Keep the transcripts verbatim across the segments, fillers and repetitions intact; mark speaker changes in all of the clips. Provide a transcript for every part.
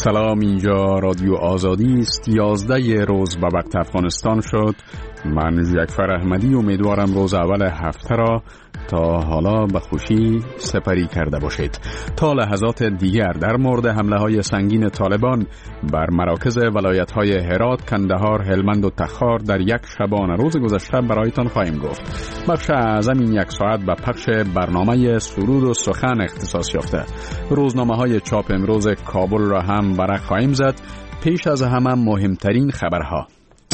Speaker 1: سلام، اینجا رادیو آزادی است. یازده روز به وقت افغانستان شد. من جعفر احمدی امیدوارم روز اول هفته را تا حالا به خوشی سپری کرده باشید. تا لحظات دیگر در مورد حمله های سنگین طالبان بر مراکز ولایت های هرات، کندهار، هلمند و تخار در یک شبانه روز گذشته برایتان خواهیم گفت. بخش اعظم این یک ساعت به پخش برنامه سرود و سخن اختصاص یافته. روزنامه های چاپ امروز کابل را هم برق خواهیم زد. پیش از همه مهمترین خبرها.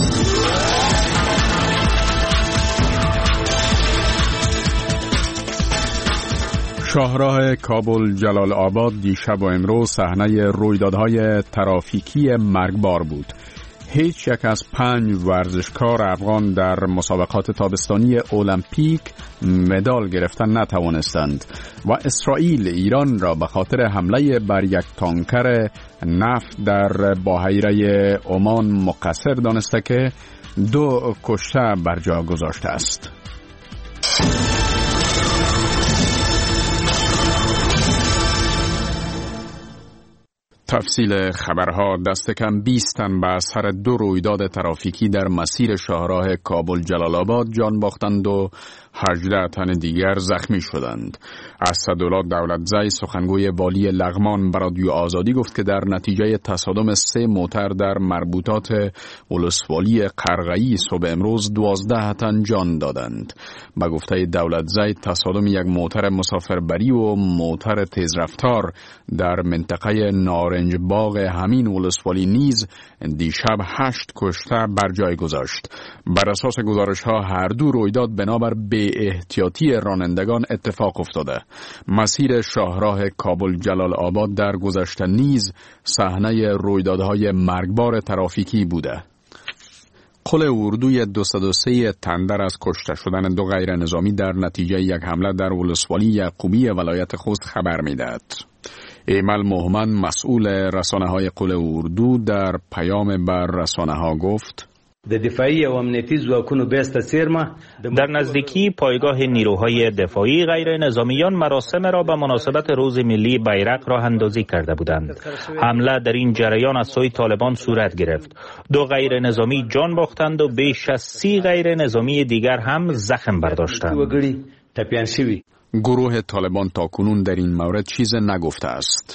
Speaker 1: شاهراه کابل جلال آباد دیشب و امروز صحنه رویدادهای ترافیکی مرگبار بود. هیچ یک از پنج ورزشکار افغان در مسابقات تابستانی المپیک مدال گرفتن نتوانستند و اسرائیل ایران را به خاطر حمله بر یک تانکر نفت در بحیره عمان مقصر دانسته که دو کشته بر جا گذاشته است. تفصیل خبرها. دست کم بیست تن به اثر دو رویداد ترافیکی در مسیر شاهراه کابل جلال آباد جان باختند و هجده تن دیگر زخمی شدند. اسدالله دولتزی سخنگوی والی لغمان به رادیو آزادی گفت که در نتیجه تصادم سه موتر در مربوطات ولسوالی قرغه‌ای صبح امروز دوازده تن جان دادند. به گفته دولتزی تصادم یک موتر مسافربری و موتر تیزرفتار در منطقه نارنج باغ همین ولسوالی نیز دیشب هشت کشته بر جای گذاشت. بر اساس گزارش ها هر دو رویداد بنابر بی احتیاطی رانندگان اتفاق افتاده. مسیر شاهراه کابل جلال آباد در گذشته نیز صحنه رویدادهای مرگبار ترافیکی بوده. قل اردوی دویست و سه تندر از کشته شدن دو غیر نظامی در نتیجه یک حمله در ولسوالی یعقوبی ولایت خوست خبر می‌دهد. ایمل محمد مسئول رسانه های قل اردو در پیام بر رسانه ها گفت:
Speaker 2: در نزدیکی پایگاه نیروهای دفاعی غیر نظامیان مراسم را به مناسبت روز ملی بیرق راه اندازی کرده بودند. حمله در این جریان از سوی طالبان صورت گرفت. دو غیر نظامی جان باختند و بیش از سی غیر نظامی دیگر هم زخم برداشتند.
Speaker 1: گروه طالبان تاکنون در این مورد چیز نگفته است.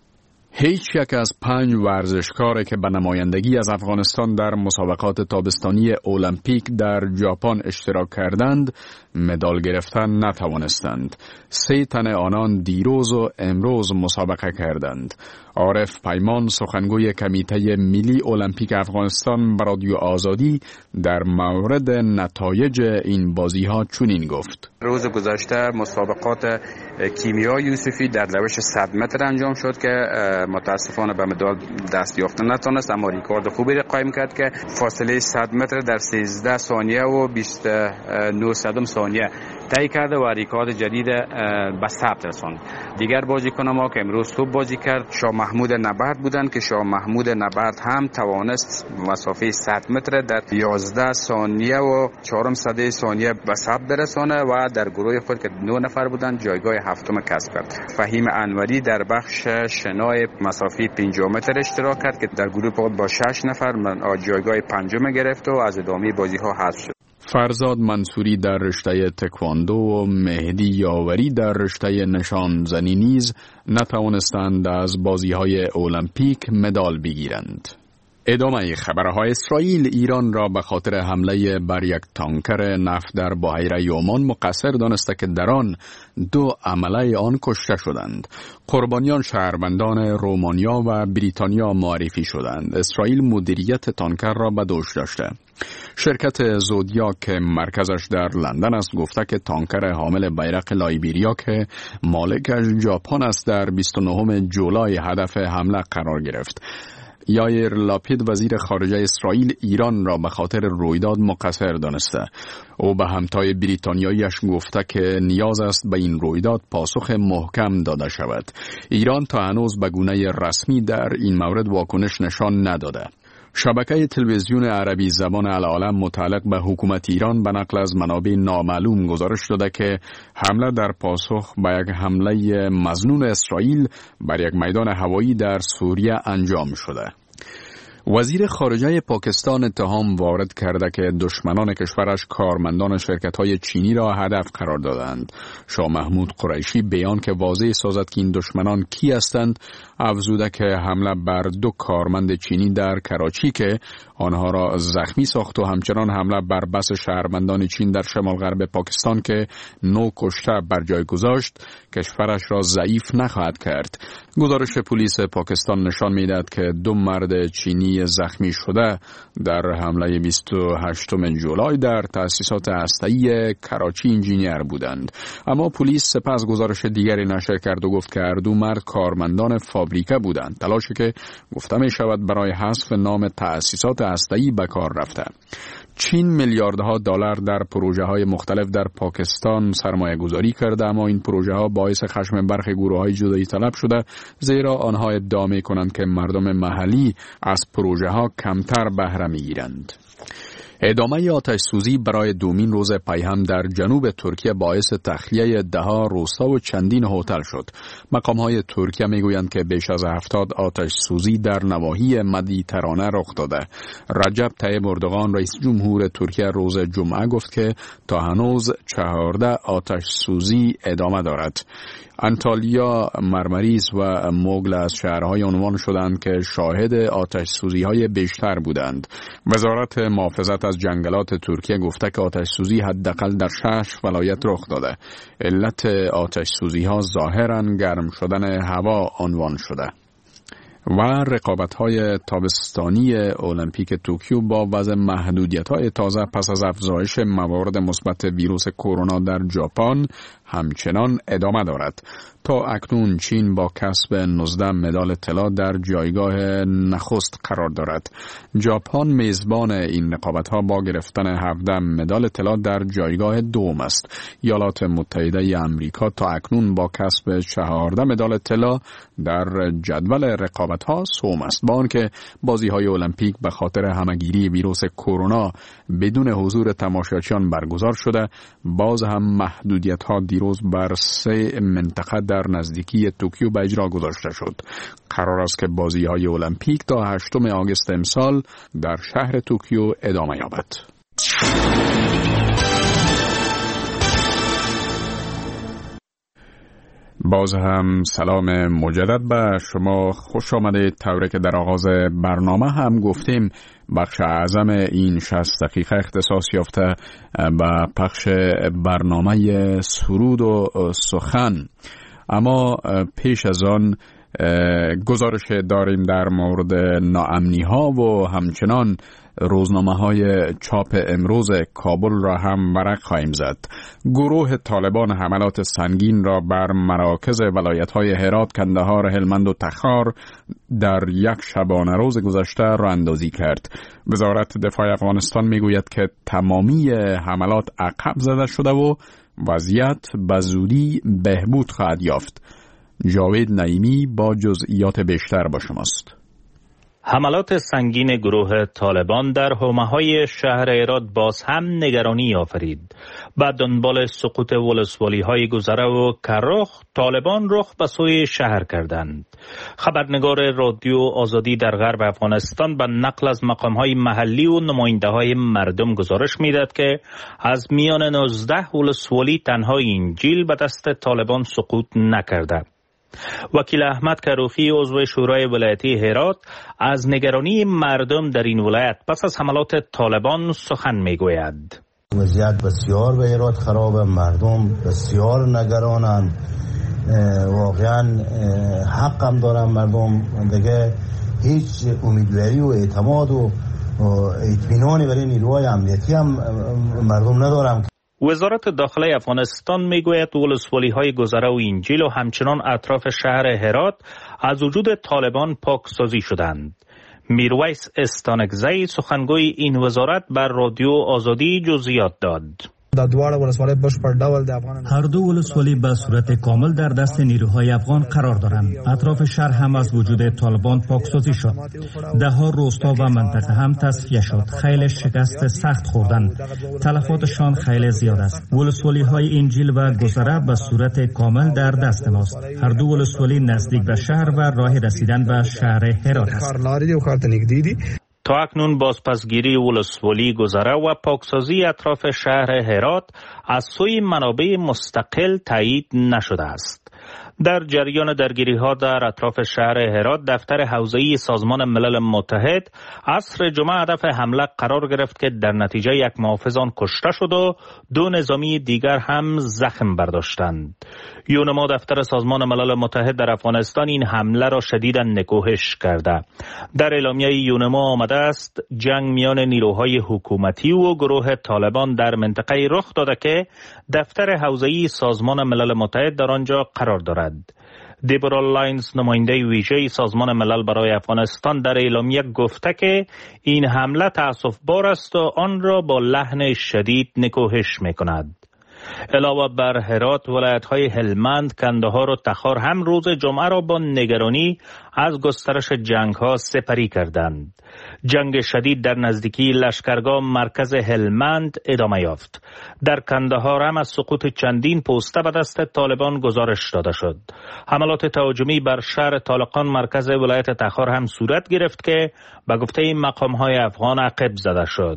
Speaker 1: هیچ یک از پنج ورزشکاری که به نمایندگی از افغانستان در مسابقات تابستانی المپیک در ژاپن اشتراک کردند مدال گرفتن نتوانستند. سه تن آنان دیروز و امروز مسابقه کردند. عارف پیمان سخنگوی کمیته ملی المپیک افغانستان به رادیو آزادی در مورد نتایج این بازی ها چنین گفت:
Speaker 3: روز گذشته مسابقات کیمیا یوسفی در روش صد متر انجام شد که متاسفانه به مدال دست یافتن نتونست، اما ریکورد خوبی را قایم کرد که فاصله صد متر در سیزده ثانیه و بیست و نه صدم ثانیه طی کرده و ریکورد جدید به ثبت رساند. دیگر بازیکن ما که امروز صبح بازی کرد شاه محمود نبرد بودند که شاه محمود نبرد هم توانست مسافه صد متر در یازده ثانیه و چهارم صده ثانیه به ثبت برسانه و در گروه خود که نه نفر بودند جایگاه هفتم کسب کرد. فهیم انوری در بخش شنای مسافه پنجاه متر اشتراک کرد که در گروه خود با شش نفر جایگاه پنجم گرفت و از ادامه بازی ها حذف شد.
Speaker 1: فرزاد منصوری در رشته تکواندو و مهدی یاوری در رشته نشانزنی نیز نتوانستند از بازی‌های المپیک مدال بگیرند. ادامه خبرهای. اسرائیل ایران را به خاطر حمله بر یک تانکر نفت در بحیره عمان مقصر دانسته که در آن دو عمله آن کشته شدند. قربانیان شهروندان رومانیا و بریتانیا معرفی شدند. اسرائیل مدیریت تانکر را به دوش داشته. شرکت زودیا که مرکزش در لندن است گفته که تانکر حامل بیرق لایبریا که مالکش ژاپن است در بیست و نهم جولای هدف حمله قرار گرفت. یایر لاپید وزیر خارجه اسرائیل ایران را به خاطر رویداد مقصر دانسته. او به همتای بریتانیایش گفته که نیاز است به این رویداد پاسخ محکم داده شود. ایران تا هنوز به گونه رسمی در این مورد واکنش نشان نداده. شبکه تلویزیون عربی زبان العالم متعلق به حکومت ایران به نقل از منابع نامعلوم گزارش داده که حمله در پاسخ به یک حمله مظنون اسرائیل بر یک میدان هوایی در سوریه انجام شده. وزیر خارجه پاکستان اتهام وارد کرده که دشمنان کشورش کارمندان شرکت‌های چینی را هدف قرار دادند. شاه محمود قریشی بیان که واضح سازد که این دشمنان کی هستند، افزوده که حمله بر دو کارمند چینی در کراچی که آنها را زخمی ساخت و همچنان حمله بر بس شهروندان چین در شمال غرب پاکستان که نو کشته بر جای گذاشت، کشورش را ضعیف نخواهد کرد. گزارش پلیس پاکستان نشان می‌دهد که دو مرد چینی زخمی شده در حمله بیست و هشتم جولای در تأسیسات هسته‌ای کراچی انجینیر بودند. اما پلیس سپس گزارش دیگری نشر کرد و گفت که هر دو مرد کارمندان فابریکه بودند، تلاشی که گفته می شود برای حذف نام تأسیسات هسته‌ای به کار رفته. چین میلیاردها دلار در پروژه های مختلف در پاکستان سرمایه گذاری کرده، اما این پروژه ها باعث خشم برخی گروه های جدایی طلب شده، زیرا آنها ادعا می کنند که مردم محلی از پروژه ها کمتر بهره می گیرند. ادامه آتش سوزی برای دومین روز پیهم در جنوب ترکیه باعث تخلیه دهها روستا و چندین هتل شد. مقام‌های ترکیه میگویند که بیش از هفتاد آتش سوزی در نواحی مدیترانه رخ داده. رجب طیب اردوغان رئیس جمهور ترکیه روز جمعه گفت که تا هنوز چهارده آتش سوزی ادامه دارد. انتالیا، مرمریز و موگل از شهرهای عنوان شدند که شاهد آتش سوزی های بیشتر بودند. وزارت محافظت از جنگلات ترکیه گفته که آتش سوزی حداقل در شش ولایت رخ داده. علت آتش سوزی ها ظاهراً گرم شدن هوا عنوان شده. و رقابت‌های تابستانی المپیک توکیو با وضع محدودیت‌های تازه پس از افزایش موارد مثبت ویروس کرونا در ژاپن همچنان ادامه دارد. تا اکنون چین با کسب نوزده مدال طلا در جایگاه نخست قرار دارد. ژاپن میزبان این رقابت‌ها با گرفتن هفده مدال طلا در جایگاه دوم است. ایالات متحده آمریکا تا اکنون با کسب چهارده مدال طلا در جدول رقابت‌ها سوم است. با آنکه بازی‌های المپیک به خاطر همه‌گیری ویروس کرونا بدون حضور تماشاچیان برگزار شده، باز هم محدودیت‌ها دیروز بر سه منطقه در نزدیکی توکیو به اجرا گذاشته شد. قرار است که بازی‌های المپیک تا هشتم آگوست امسال در شهر توکیو ادامه یابد. باز هم سلام مجدد به شما، خوش آمدید. طوری که در آغاز برنامه هم گفتیم، بخش اعظم این شصت دقیقه اختصاص یافته به پخش برنامه سرود و سخن. اما پیش از آن گزارش داریم در مورد ناامنی ها و همچنان روزنامه های چاپ امروز کابل را هم ورق خواهیم زد. گروه طالبان حملات سنگین را بر مراکز ولایت های هرات، کندهار، هلمند و تخار در یک شبانه روز گذشته راه اندازی کرد. وزارت دفاع افغانستان میگوید که تمامی حملات عقب زده شده و وضعیت به زودی بهبود خواهد یافت. جاوید نعیمی با جزئیات بیشتر با شماست.
Speaker 2: حملات سنگین گروه طالبان در حومه‌های شهر هرات باز هم نگرانی آفرید. بعد دنبال سقوط ولسوالی‌های گذره و کرخ، طالبان رخ به سوی شهر کردند. خبرنگار رادیو آزادی در غرب افغانستان به نقل از مقام‌های محلی و نماینده‌های مردم گزارش می‌دهد که از میان نوزده ولسوالی تنها اینجیل به دست طالبان سقوط نکرده. وکیل احمد کروخی عضو شورای ولایتی هرات از نگرانی مردم در این ولایت پس از حملات طالبان سخن میگوید.
Speaker 4: وضعیت بسیار به هرات خرابه، مردم بسیار نگرانند، واقعا حق هم دارن مردم، دیگه هیچ امیدواری و اعتماد و اطمینانی برای نیروهای امنیتی هم مردم ندارن.
Speaker 2: وزارت داخله افغانستان میگوید ولسوالی‌های گذره و اینجیل و همچنان اطراف شهر هرات از وجود طالبان پاکسازی شدند. میرویس استانکزی سخنگوی این وزارت بر رادیو آزادی جزئیات داد.
Speaker 5: هر دو ولسوالی به صورت کامل در دست نیروهای افغان قرار دارند. اطراف شهر هم از وجود طالبان پاکسازی شد. ده ها روستا و منطقه هم تصفیه شد. خیلی شکست سخت خوردند. تلفاتشان خیلی زیاد است. ولسوالی های انجیل و گذره به صورت کامل در دست ماست. هر دو ولسوالی نزدیک به شهر و راه رسیدن به شهر هرات است.
Speaker 2: تا اکنون بازپسگیری ولسوالی گذره و پاکسازی اطراف شهر هرات از سوی منابع مستقل تایید نشده است. در جریان درگیری‌ها در اطراف شهر هرات، دفتر حوزه‌ای سازمان ملل متحد عصر جمعه هدف حمله قرار گرفت که در نتیجه یک محافظ آن کشته شد و دو نظامی دیگر هم زخم برداشتند. یونما دفتر سازمان ملل متحد در افغانستان این حمله را شدیداً نکوهش کرده. در اعلامیه یونما آمده است جنگ میان نیروهای حکومتی و گروه طالبان در منطقه رخ داده که دفتر حوزه‌ای سازمان ملل متحد در آنجا قرار دارد. دیبرا لاینز، نماینده ویژه سازمان ملل برای افغانستان، در اعلامیه گفته که این حمله تأسف‌بار است و آن را با لحن شدید نکوهش می‌کند. علاوه بر هرات، ولایت‌های هلمند، کندهار و تخار هم روز جمعه را با نگرانی از گسترش جنگ‌ها سپری کردند. جنگ شدید در نزدیکی لشکرگاه مرکز هلمند ادامه یافت. در کندهار هم از سقوط چندین پوسته به دست طالبان گزارش داده شد. حملات تهاجمی بر شهر طالقان مرکز ولایت تخار هم صورت گرفت که به گفته مقام‌های افغان عقب زده شد.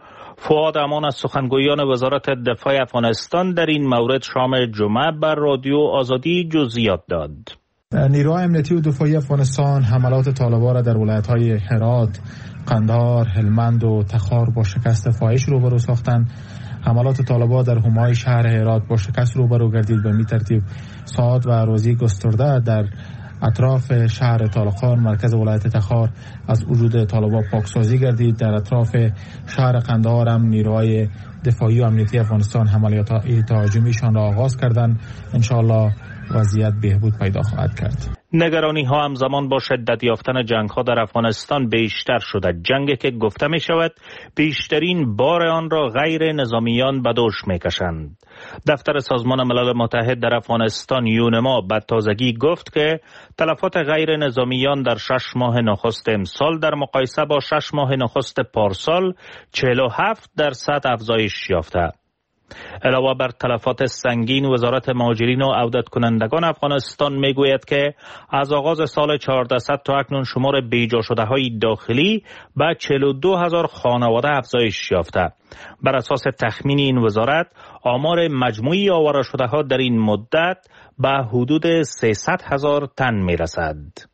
Speaker 2: فؤاد امان از سخنگویان وزارت دفاع افغانستان در این مورد شام جمعه بر رادیو آزادی جزئیات داد.
Speaker 6: نیروهای امنیتی و دفاعی افغانستان حملات طالبان را در ولایت‌های هرات، قندهار، هلمند و تخار با شکست فاحش روبرو ساختند. حملات طالبان در حومه شهر هرات با شکست روبرو گردید. به این ترتیب ساعات و روزی گسترده در اطراف شهر طالقان مرکز ولایت تخار از وجود طالبان پاکسازی گردید. در اطراف شهر قندهار هم نیروهای دفاعی و امنیتی افغانستان حملات تهاجمیشان را آغاز کردند. انشاءالله وضعیت بهبود پیدا خواهد کرد.
Speaker 2: نگرانی ها همزمان با شدت یافتن جنگ ها در افغانستان بیشتر شده. جنگی که گفته می شود بیشترین بار آن را غیر نظامیان به دوش می کشند. دفتر سازمان ملل متحد در افغانستان یونما به تازگی گفت که تلفات غیر نظامیان در شش ماه نخست امسال در مقایسه با شش ماه نخست پارسال چهل و هفت درصد افزایش یافته. علاوه بر تلفات سنگین، وزارت مهاجرین و عودت کنندگان افغانستان میگوید که از آغاز سال چهاردهصد تا اکنون شمار بیجا شده های داخلی به چهل و دو هزار خانواده افزایش یافته. بر اساس تخمین این وزارت، آمار مجموعی آواره شده ها در این مدت به حدود سیصد هزار تن میرسد.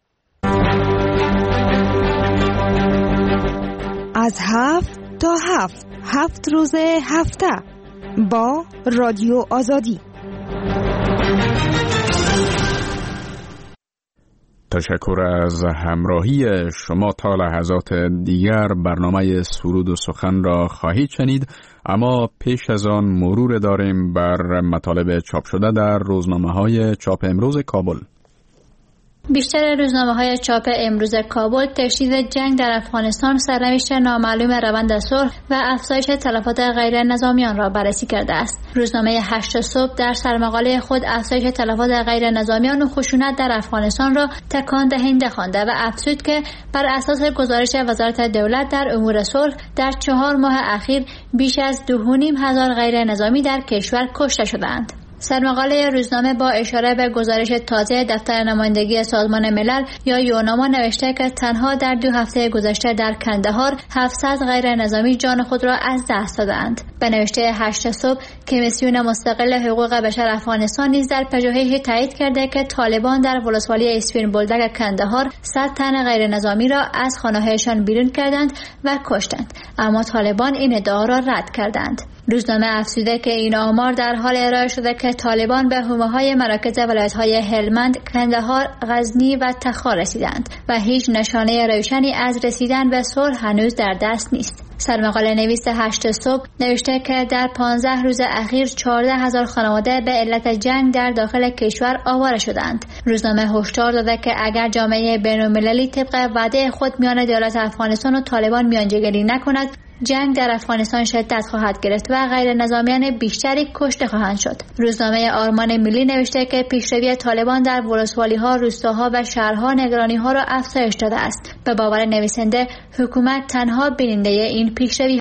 Speaker 7: از هفت تا هفت هفت روز هفته با رادیو آزادی.
Speaker 1: تشکر از همراهی شما. تا لحظات دیگر برنامه سرود و سخن را خواهید شنید، اما پیش از آن مرور داریم بر مطالب چاپ شده در روزنامه‌های چاپ امروز کابل.
Speaker 8: بیشتر روزنامه‌های چاپ امروز کابل تشدید جنگ در افغانستان، سرنوشت نامعلوم روند صلح و افزایش تلفات غیر نظامیان را بررسی کرده است. روزنامه هشت صبح در سرمقاله خود افزایش تلفات غیر نظامیان و خشونت در افغانستان را تکان دهنده خوانده و افزود که بر اساس گزارش وزارت دولت در امور صلح در چهار ماه اخیر بیش از دو و نیم هزار غیر نظامی در کشور کشته شدند. سرمقاله روزنامه با اشاره به گزارش تازه دفتر نمایندگی سازمان ملل یا یونما نوشته که تنها در دو هفته گذشته در کندهار هفتصد غیر نظامی جان خود را از دست دادند. به نوشته هشت صبح، کمیسیون مستقل حقوق بشر افغانستان نیز در پژوهشی تایید کرده که طالبان در ولسوالی اسپین بولدک کندهار صد تن غیر نظامی را از خانه‌هایشان بیرون کردند و کشتند، اما طالبان این ادعا را رد کردند. روزنامه افزوده که این آمار در حال ارائه شده که طالبان به حومه‌های مراکز ولایت‌های هلمند، کندهار، غزنی و تخار رسیدند و هیچ نشانه روشنی از رسیدن به صلح هنوز در دست نیست. سرمقاله نویس هشت صبح نوشته که در پانزده روز اخیر چهارده هزار خانواده به علت جنگ در داخل کشور آواره شدند. روزنامه هشدار داده که اگر جامعه بین‌المللی طبق وعده خود میان دولت افغانستان و طالبان میانجیگری نکند، جنگ در افغانستان شدت خواهد گرفت و غیر نظامیان بیشتری کشته خواهند شد. روزنامه آرمان ملی نوشته که پیشروی طالبان در ولسوالی‌ها، روستاها و شهرها نگرانی‌ها را افزایش داده است. به باور نویسنده، حکومت تنها بیننده این پیشروی